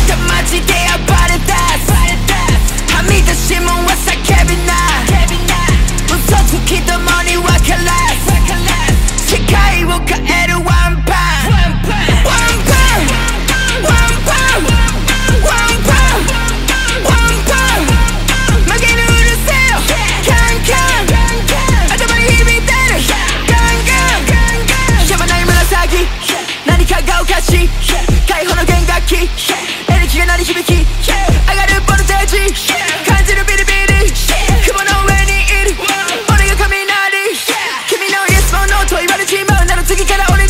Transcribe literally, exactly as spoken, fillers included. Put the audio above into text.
たマジで暴れ出すはみ出しもんは叫びな嘘つきどもに分からず世界を変えるワンパンワンパンワンパンワンパンワンパン負けぬうるせよカンカン頭に響いてるガンガンやまない紫何かがおかしい解放の弦楽器エレキが鳴り響き上がるボルテージ感じるビリビリ雲の上にいる俺が雷君のイエスもノーと言われちまうなら次から俺